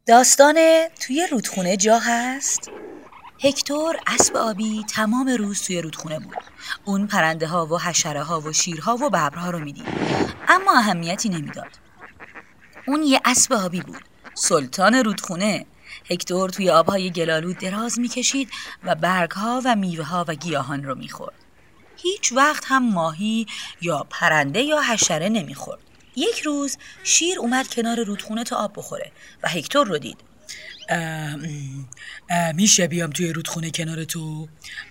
داستان توی رودخونه جا هست؟ هکتور اسب آبی تمام روز توی رودخونه بود. اون پرنده ها و حشره ها و شیرها و ببرها رو میدید، اما اهمیتی نمیداد. اون یه اسب آبی بود، سلطان رودخونه. هکتور توی آبهای گلالود دراز میکشید و برگها و میوه ها و گیاهان رو میخورد. هیچ وقت هم ماهی یا پرنده یا حشره نمیخورد. یک روز شیر اومد کنار رودخونه تا آب بخوره و هکتور رو دید. میشه بیام توی رودخونه کنار تو؟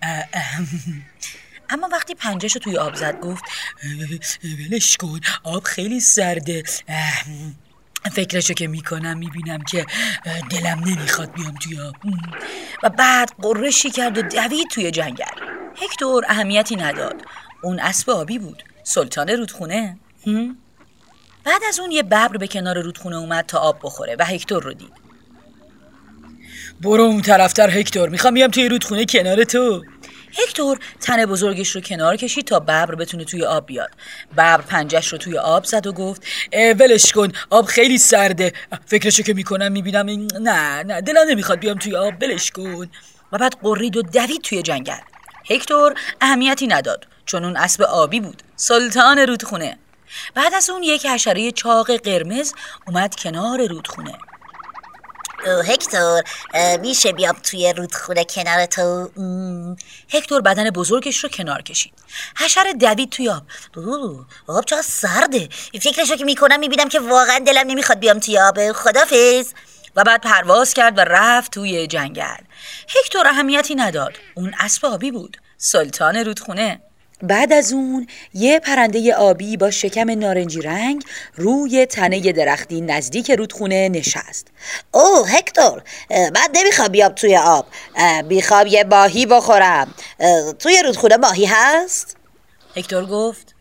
اما وقتی پنجهشو توی آب زد گفت ولش کن، آب خیلی سرده. فکرشو که میکنم میبینم که دلم نمیخواد بیام توی آب. و بعد قرشی کرد و دوید توی جنگل. هکتور اهمیتی نداد، اون اسب آبی بود، سلطان رودخونه. بعد از اون یه ببر به کنار رودخونه اومد تا آب بخوره و هکتور رو دید. برو اون طرفتر هکتور، میخوام بیام توی رودخونه کنار تو. هکتور تن بزرگش رو کنار کشید تا ببر بتونه توی آب بیاد. ببر پنجهش رو توی آب زد و گفت ولش کن، آب خیلی سرده. فکرشو که میکنم میبینم نه دلم نمیخواد بیام توی آب، ولش کن. و بعد قرید و دوید توی جنگل. هکتور اهمیتی نداد، چون اون اسب آبی بود، سلطان رودخونه. بعد از اون یک حشره چاق قرمز اومد کنار رودخونه. هکتور، میشه بیام توی رودخونه کنار تو؟ هکتور بدن بزرگش رو کنار کشید. حشره دوید توی آب. آب چقدر سرده. فکرشو که میکنم میبینم که واقعا دلم نمیخواد بیام توی آب. خدافظ. و بعد پرواز کرد و رفت توی جنگل. هکتور اهمیتی نداد، اون اسب آبی بود، سلطان رودخونه. بعد از اون یه پرنده آبی با شکم نارنجی رنگ روی تنه درختی نزدیک رودخونه نشست. اوه هکتور، من نمیخوام بیام توی آب، میخوام یه ماهی بخورم. توی رودخونه ماهی هست؟ هکتور گفت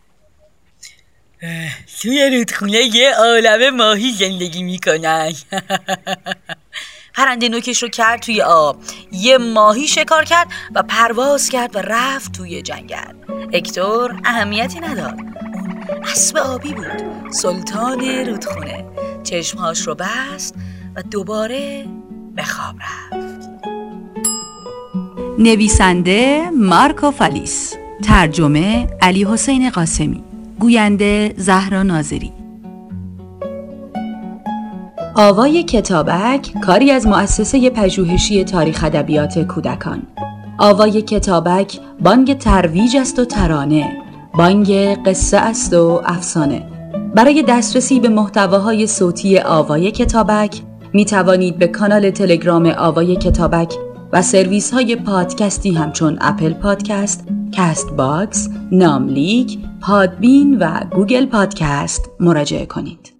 توی رودخونه یه عالمه ماهی زندگی میکنن. پرنده نوکش رو کرد توی آب، یه ماهی شکار کرد و پرواز کرد و رفت توی جنگل. هکتور اهمیتی نداد، اون اسب آبی بود، سلطان رودخونه. چشمهاش رو بست و دوباره به خواب رفت. نویسنده مارکو فالیس، ترجمه علی حسین قاسمی، گوینده زهرا ناظری. آوای کتابک کاری از مؤسسه پژوهشی تاریخ ادبیات کودکان. آوای کتابک بانگ ترویج است و ترانه، بانگ قصه است و افسانه. برای دسترسی به محتواهای صوتی آوای کتابک می توانید به کانال تلگرام آوای کتابک و سرویس های پادکستی همچون اپل پادکست، کست باکس، ناملیک، پادبین و گوگل پادکست مراجعه کنید.